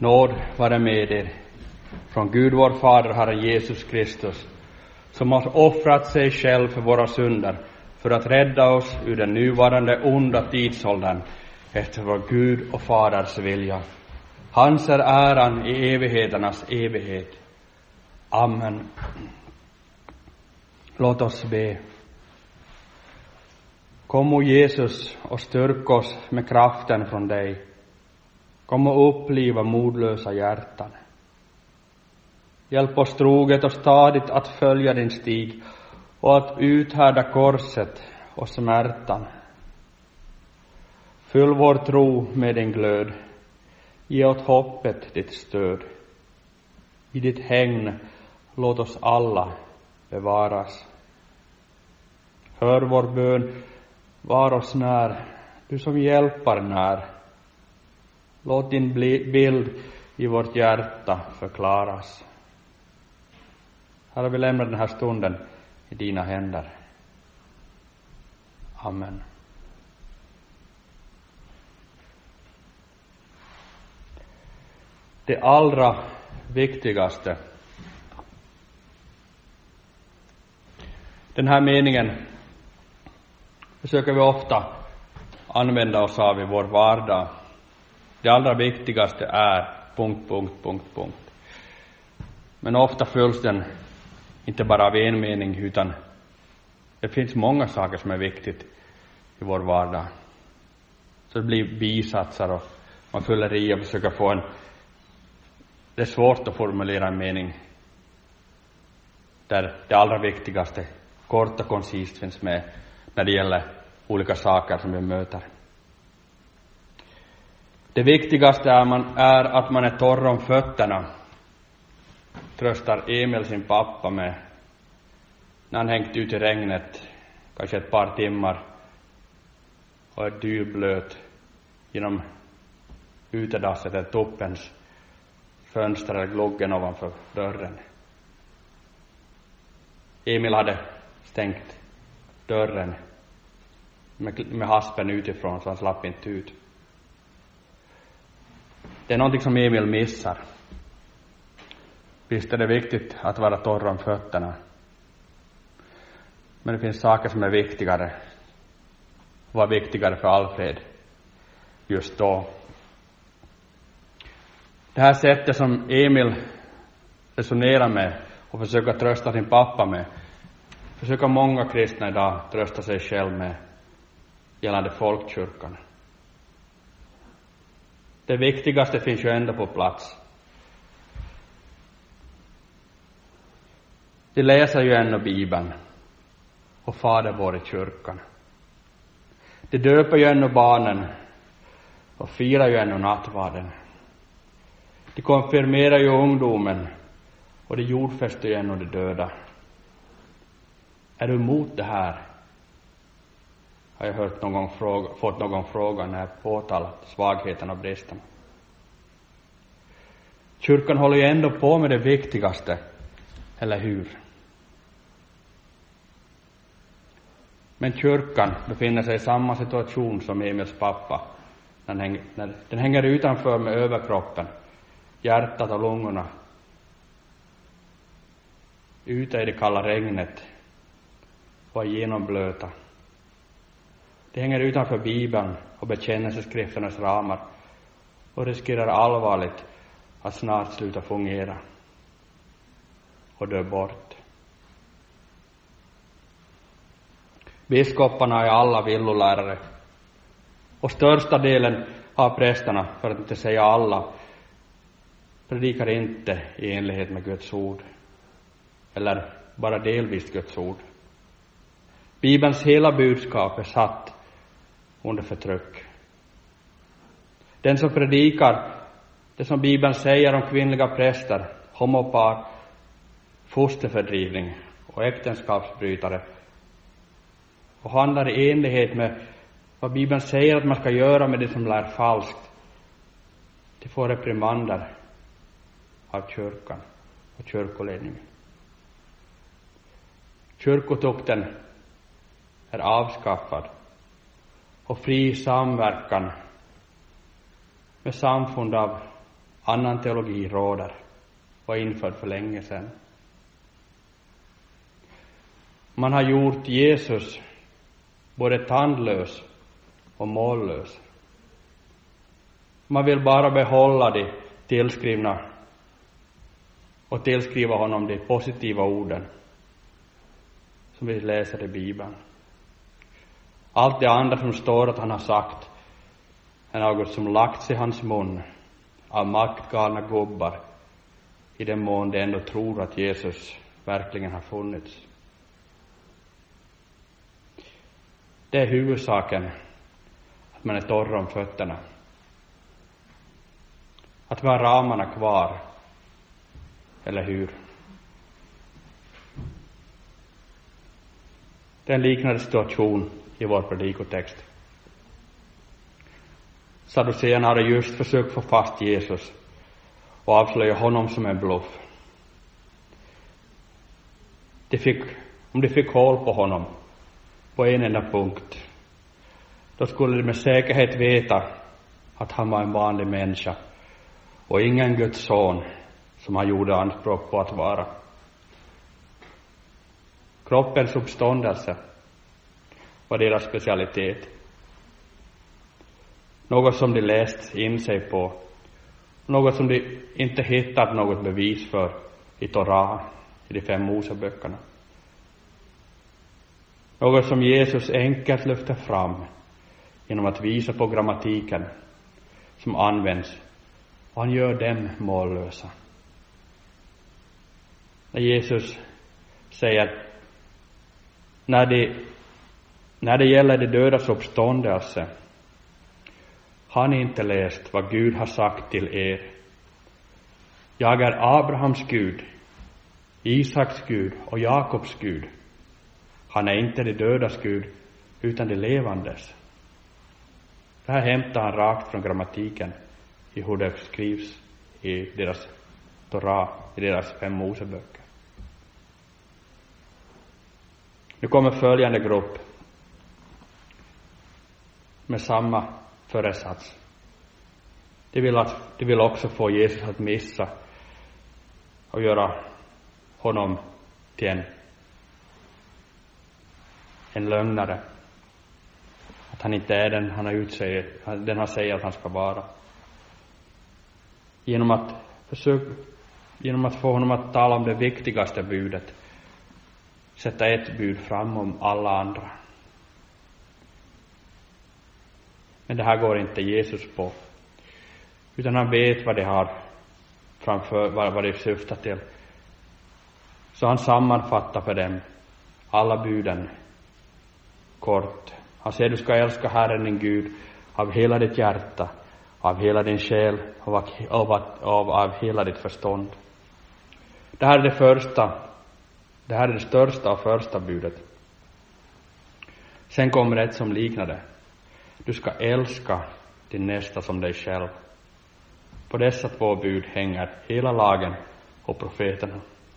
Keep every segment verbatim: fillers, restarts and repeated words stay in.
Nåd vare med er från Gud vår Fader, Herren Jesus Kristus, som har offrat sig själv för våra synder, för att rädda oss ur den nuvarande onda tidsåldern efter vår Gud och Faders vilja. Hans är äran i evigheternas evighet. Amen. Låt oss be. Kom, o Jesus, och styrk oss med kraften från dig. Kom och uppliva modlösa hjärtan. Hjälp oss troget och stadigt att följa din stig och att uthärda korset och smärtan. Fyll vår tro med din glöd. Ge åt hoppet ditt stöd. I ditt hägn låt oss alla bevaras. Hör vår bön, var oss när, du som hjälpar när. Låt din bild i vårt hjärta förklaras. Herre, vi lämnar den här stunden i dina händer. Amen. Det allra viktigaste. Den här meningen försöker vi ofta använda oss av i vår vardag. Det allra viktigaste är punkt, punkt, punkt, punkt. Men ofta följs den inte bara av en mening, utan det finns många saker som är viktigt i vår vardag. Så det blir bisatser och man fyller i och försöker få en... Det är svårt att formulera en mening där det allra viktigaste kort och koncist finns med när det gäller olika saker som vi möter. Det viktigaste är, man, är att man är torr om fötterna, tröstar Emil sin pappa med när han hängt ut i regnet kanske ett par timmar och är dyblöt genom utedasset eller tuppens fönster eller gluggen ovanför dörren. Emil hade stängt dörren med, med haspen utifrån så han slapp inte ut. Det är någonting som Emil missar. Visst är det viktigt att vara torr om fötterna. Men det finns saker som är viktigare. Var viktigare för Alfred just då. Det här sättet som Emil resonerar med och försöker trösta sin pappa med, försöker många kristna idag trösta sig själv med gällande folkkyrkan. Det viktigaste finns ju ändå på plats. De läser ju ännu Bibeln och Fader vår i kyrkan. De döper ju ännu barnen och firar ju ännu nattvarden. De konfirmerar ju ungdomen och de jordfäster ju ännu de döda. Är du emot det här? Har jag hört någon gång fråga, fått någon fråga när jag påtalat svagheten och bristen. Kyrkan håller ju ändå på med det viktigaste, eller hur? Men kyrkan befinner sig i samma situation som Emils pappa. Den hänger, när, den hänger utanför med överkroppen, hjärtat och lungorna. Ute i det kalla regnet och genomblöta. Det hänger utanför Bibeln och bekännelseskrifternas ramar och riskerar allvarligt att snart sluta fungera och dö bort. Biskoparna är alla villolärare och största delen av prästerna, för att inte säga alla, predikar inte i enlighet med Guds ord eller bara delvis Guds ord. Bibelns hela budskap är satt under förtryck. Den som predikar det som Bibeln säger om kvinnliga präster, homopar, fosterfördrivning och äktenskapsbrytare och handlar i enlighet med vad Bibeln säger att man ska göra med det som lär falskt, det får reprimander av kyrkan och kyrkoledningen. Kyrkotukten är avskaffad och fri samverkan med samfund av Annan teologi råder, var införd för länge sedan. Man har gjort Jesus både tandlös och mållös. Man vill bara behålla de tillskrivna och tillskriva honom de positiva orden som vi läser i Bibeln. Allt det andra som står att han har sagt är något som lagts i hans mun av maktgalna gubbar, i den mån de ändå tror att Jesus verkligen har funnits. Det är huvudsaken, att man är torr om fötterna. Att vi har ramarna kvar, eller hur? Det är en liknande situation i vår predikotext. Sadduceerna hade just försökt få fast Jesus och avslöja honom som en bluff. De fick, om de fick hål på honom på en enda punkt, då skulle de med säkerhet veta att han var en vanlig människa och ingen Guds son som han gjorde anspråk på att vara. Kroppens uppståndelse var deras specialitet. Något som de läst in sig på. Något som de inte hittat något bevis för i Torah, i de fem Moseböckerna. Något som Jesus enkelt lyfter fram genom att visa på grammatiken som används, och han gör dem mållösa. När Jesus säger, när det, när det gäller de dödas uppståndelse, har ni inte läst vad Gud har sagt till er? Jag är Abrahams Gud, Isaks Gud och Jakobs Gud. Han är inte de dödas Gud, utan de levandes. Det här hämtar han rakt från grammatiken i hur det skrivs i deras Torah, i deras fem Moseböcker. Nu kommer följande grupp med samma föresats. De vill, att, de vill också få Jesus att missa och göra honom till en, en lögnare. Att han inte är den han har utsett, den han säger att han ska vara. Genom att försöka, genom att få honom att tala om det viktigaste budet, sätta ett bud fram om alla andra. Men det här går inte Jesus på, utan han vet vad det har framför, vad, vad det syftar till. Så han sammanfattar för dem alla buden kort. Han säger, du ska älska Herren din Gud av hela ditt hjärta, av hela din själ och av, av, av, av hela ditt förstånd. Det här är det första, det här är det största och första budet. Sen kommer ett som liknar det. Du ska älska din nästa som dig själv. På dessa två bud hänger hela lagen och profeterna.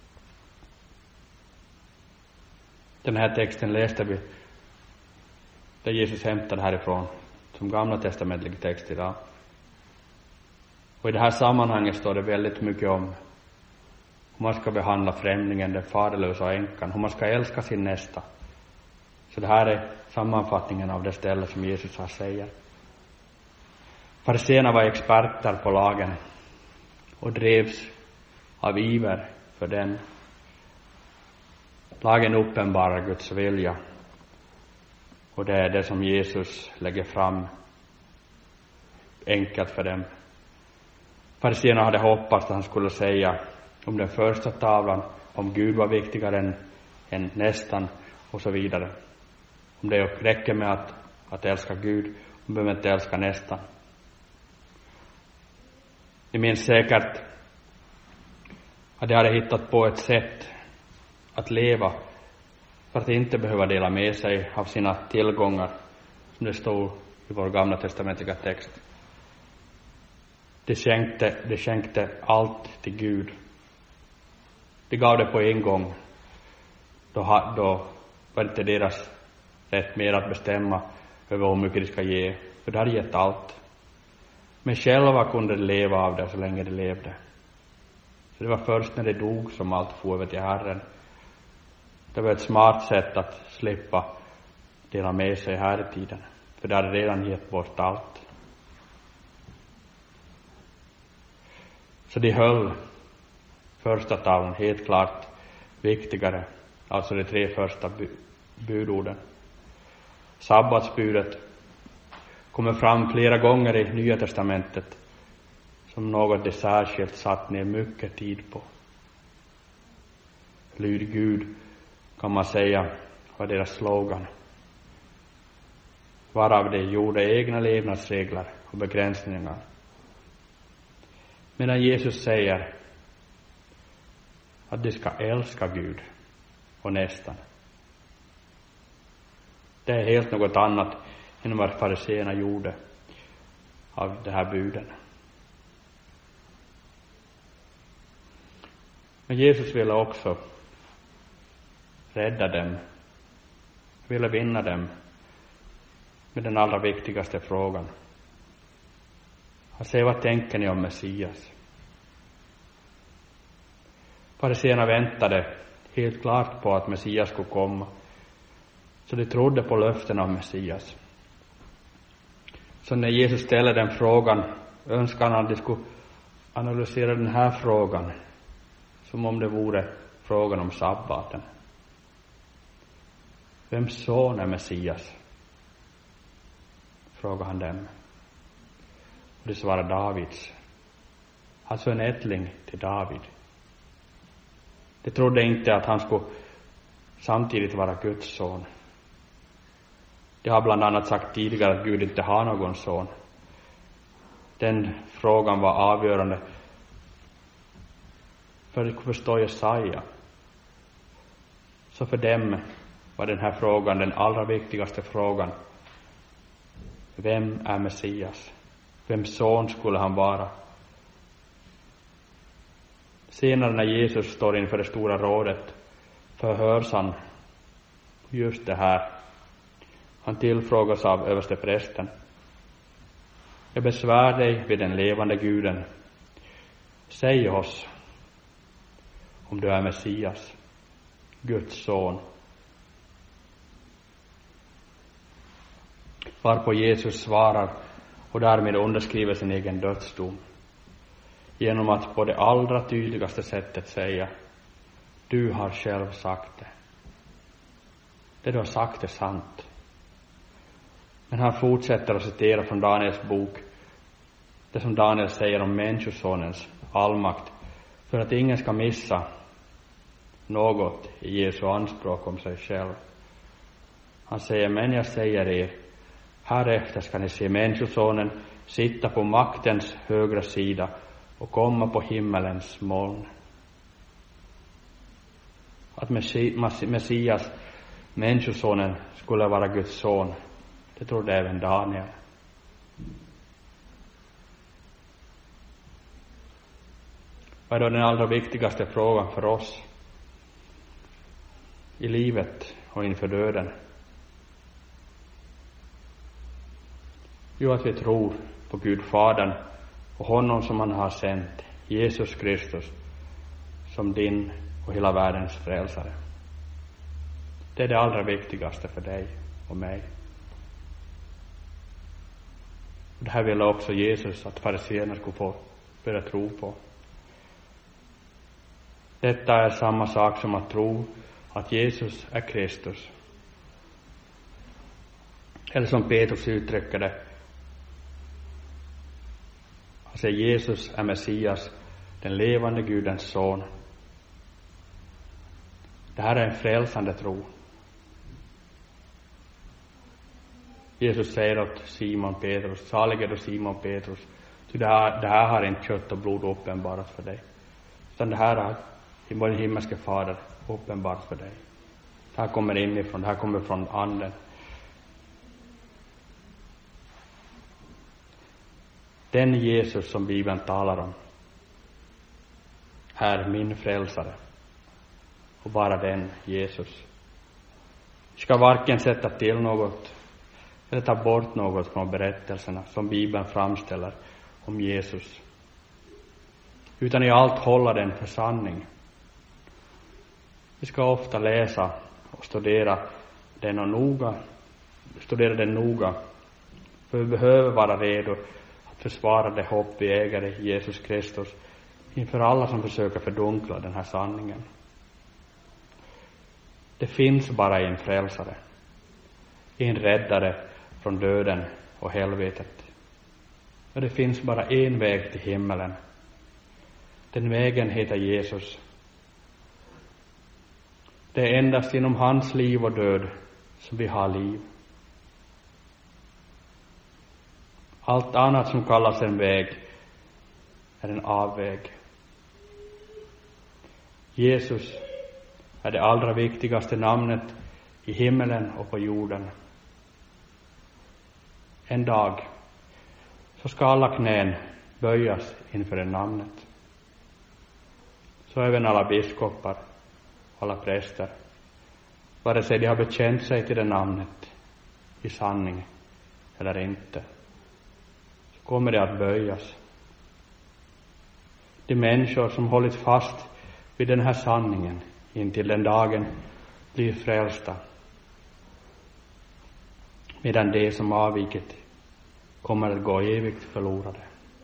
Den här texten läste vi, där Jesus hämtade härifrån, som gamla testamentlig text idag. Och i det här sammanhanget står det väldigt mycket om hur man ska behandla främlingen, den faderlösa och änkan, hur man ska älska sin nästa. Så det här är sammanfattningen av det ställe som Jesus har säger. Fariséerna var experter på lagen och drevs av iver för den. Lagen uppenbarar Guds vilja, och det är det som Jesus lägger fram enkelt för dem. Fariséerna hade hoppats att han skulle säga om den första tavlan, om Gud var viktigare än, än nästan och så vidare. Om det räcker med att, att älska Gud, och behöver inte älska nästan. Ni minns säkert att de hade hittat på ett sätt att leva för att inte behöva dela med sig av sina tillgångar, som det stod i vår gamla testamentiga text. De skänkte, de skänkte allt till Gud. De gav det på en gång. Då, då var det inte deras rätt mer att bestämma över hur mycket de ska ge, för de hade gett allt. Men själva kunde de leva av det så länge de levde. Så det var först när de dog som allt får över till Herren. Det var ett smart sätt att slippa dela med sig här i tiden. För det hade redan gett bort allt. Så de höll första tavlan helt klart viktigare. Alltså de tre första bu- budorden. Sabbatsbudet kommer fram flera gånger i Nya testamentet som något de särskilt satt ner mycket tid på. Lyd Gud, kan man säga, var deras slogan. Varav de gjorde egna levnadsregler och begränsningar. Medan Jesus säger att de ska älska Gud och nästan. Det är helt något annat än vad fariséerna gjorde av de här buden. Men Jesus ville också rädda dem, ville vinna dem med den allra viktigaste frågan. Han säger, vad tänker ni om Messias? Fariséerna väntade helt klart på att Messias skulle komma. Så de trodde på löften av Messias. Så när Jesus ställde den frågan önskade han att de skulle analysera den här frågan som om det vore frågan om sabbaten. Vems son är Messias? Frågade han dem. Och det svarade Davids. Alltså en ättling till David. De trodde inte att han skulle samtidigt vara Guds son. De har bland annat sagt tidigare att Gud inte har någon son. Den frågan var avgörande för att förstå Jesaja. Så för dem var den här frågan den allra viktigaste frågan. Vem är Messias? Vems son skulle han vara? Senare när Jesus står inför det stora rådet förhörs han just det här. Han tillfrågas av översteprästen. Jag besvär dig vid den levande Guden. Säg oss om du är Messias, Guds son. Varpå Jesus svarar och därmed underskriver sin egen dödsdom. Genom att på det allra tydligaste sättet säga, du har själv sagt det. Det du har sagt är sant. Men han fortsätter att citera från Daniels bok, det som Daniel säger om människosonens allmakt, för att ingen ska missa något i Jesu anspråk om sig själv. Han säger, men jag säger er, härefter ska ni se människosonen sitta på maktens högra sida och komma på himmelens moln. Att Messias, människosonen, skulle vara Guds son, det trodde även Daniel. Vad är då den allra viktigaste frågan för oss i livet och inför döden? Jo, att vi tror på Gud Fadern och honom som han har sänt, Jesus Kristus, som din och hela världens frälsare. Det är det allra viktigaste för dig och mig. Och det här ville också Jesus att fariséerna skulle få börja tro på. Detta är samma sak som att tro att Jesus är Kristus. Eller som Petrus uttrycker det, alltså Jesus är Messias, den levande Gudens son. Det här är en frälsande tro. Jesus säger åt Simon Petrus, salig är du Simon Petrus, ty det här, det här har inte kött och blod uppenbarat för dig, utan det här har vår himmelske fader uppenbarat för dig. Det här kommer inifrån, det här kommer från anden. Den Jesus som Bibeln talar om är min frälsare, och bara den Jesus. Vi ska varken sätta till något eller ta bort något från berättelserna som Bibeln framställer om Jesus, utan i allt hålla den för sanning. Vi ska ofta läsa och studera den och noga, studera den noga, för vi behöver vara redo att försvara det hopp vi äger i Jesus Kristus inför alla som försöker fördunkla den här sanningen. Det finns bara en frälsare, en räddare från döden och helvetet. Och det finns bara en väg till himmelen. Den vägen heter Jesus. Det är endast genom hans liv och död som vi har liv. Allt annat som kallas en väg är en avväg. Jesus är det allra viktigaste namnet i himmelen och på jorden. En dag så ska alla knän böjas inför det namnet. Så även alla biskopar, alla präster, vare sig de har bekänt sig till det namnet i sanning eller inte, så kommer det att böjas. De människor som hållit fast vid den här sanningen intill den dagen blir frälsta, medan de som avvikit kommer att gå evigt förlorade.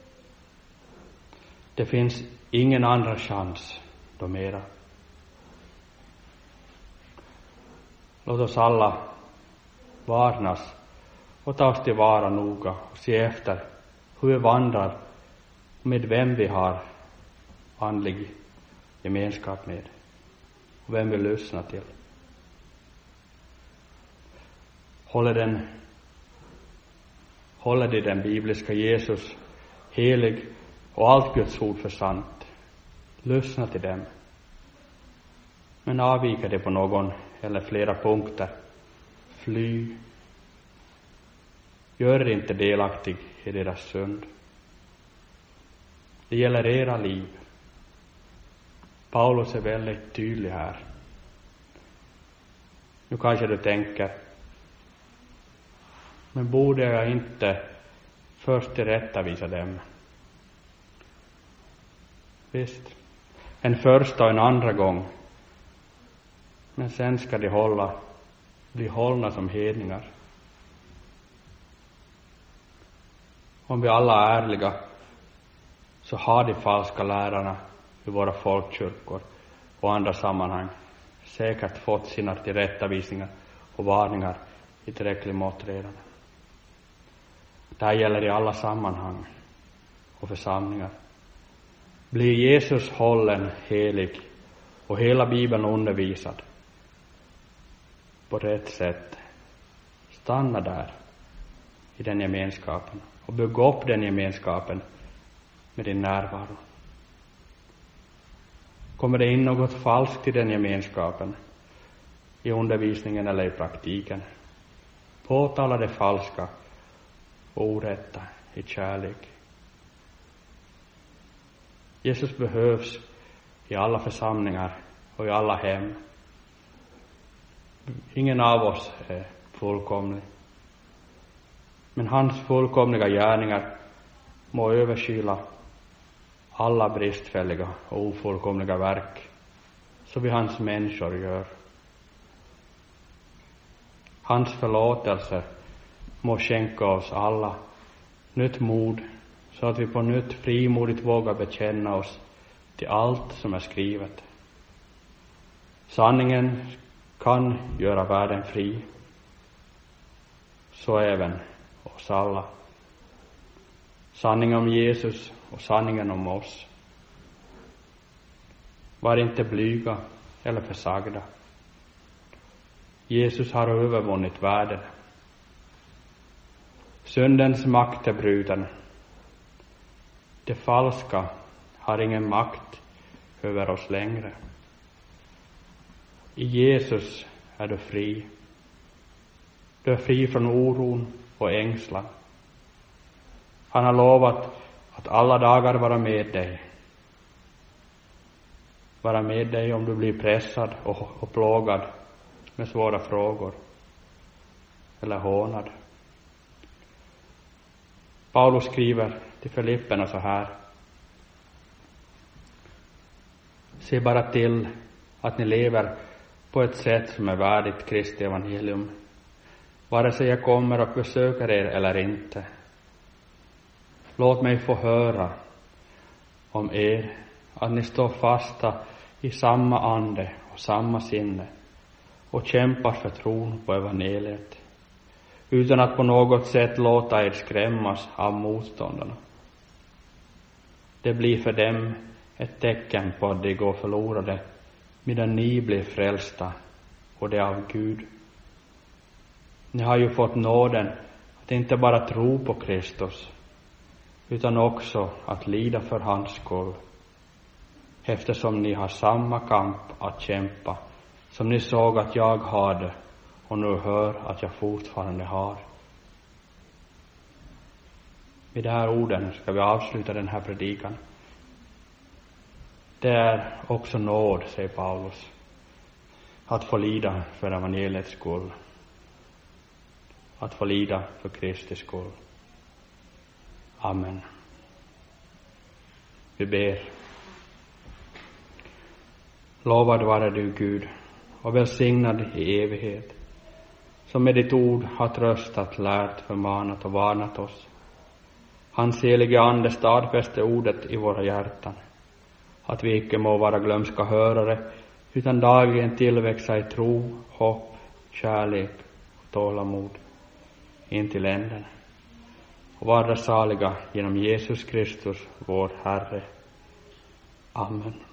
Det finns ingen andra chans då mera. Låt oss alla varnas och ta oss tillvara noga och se efter hur vi vandrar och med vem vi har andlig gemenskap med och vem vi lyssnar till. Håller den håller de den bibliska Jesus helig och allt Guds ord för sant. Lyssna till dem. Men avviker det på någon eller flera punkter, fly. Gör er inte delaktig i deras synd. Det gäller era liv. Paulus är väldigt tydlig här. Nu kanske du tänker, men borde jag inte först tillrättavisa dem? Visst, en första och en andra gång. Men sen ska de hålla, bli hållna som hedningar. Om vi alla är ärliga så har de falska lärarna i våra folkkyrkor och andra sammanhang säkert fått sina tillrättavisningar och varningar i tillräcklig mått redan. Det här gäller i alla sammanhang och församlingar. Blir Jesus hållen helig och hela Bibeln undervisad på rätt sätt, stanna där i den gemenskapen och bygga upp den gemenskapen med din närvaro. Kommer det in något falskt i den gemenskapen, i undervisningen eller i praktiken, påtala det falska och orätta i kärlek. Jesus behövs i alla församlingar och i alla hem. Ingen av oss är fullkomlig. Men hans fullkomliga gärningar må överskyla alla bristfälliga och ofullkomliga verk, så vi hans människor gör. Hans förlåtelse må skänka oss alla nytt mod, så att vi på nytt frimodigt vågar bekänna oss till allt som är skrivet. Sanningen kan göra världen fri, så även oss alla. Sanningen om Jesus och sanningen om oss. Var inte blyga eller försagda. Jesus har övervunnit världen. Syndens makt är bruten. Det falska har ingen makt över oss längre. I Jesus är du fri. Du är fri från oron och ängslan. Han har lovat att alla dagar vara med dig. Vara med dig om du blir pressad och, och plågad med svåra frågor eller hånad. Paulus skriver till Filipperna så här: se bara till att ni lever på ett sätt som är värdigt Kristi evangelium, vare sig jag kommer och besöker er eller inte. Låt mig få höra om er att ni står fasta i samma ande och samma sinne och kämpar för tron på evangeliet, utan att på något sätt låta er skrämmas av motståndarna. Det blir för dem ett tecken på att de går förlorade, medan ni blir frälsta, och det av Gud. Ni har ju fått nåden att inte bara tro på Kristus, utan också att lida för hans skull, eftersom ni har samma kamp att kämpa som ni såg att jag hade och nu hör att jag fortfarande har. Med de här orden ska vi avsluta den här predikan. Det är också nåd, säger Paulus, att få lida för evangeliets skull, att få lida för Kristi skull. Amen. Vi ber. Lovad vare du, Gud, och välsignad i evighet, som med ditt ord har tröstat, lärt, förmanat och varnat oss. Hans helige ande stadfäste ordet i våra hjärtan, att vi icke må vara glömska hörare, utan dagligen tillväxa i tro, hopp, kärlek och tålamod in till änden. Och vara saliga genom Jesus Kristus, vår Herre. Amen.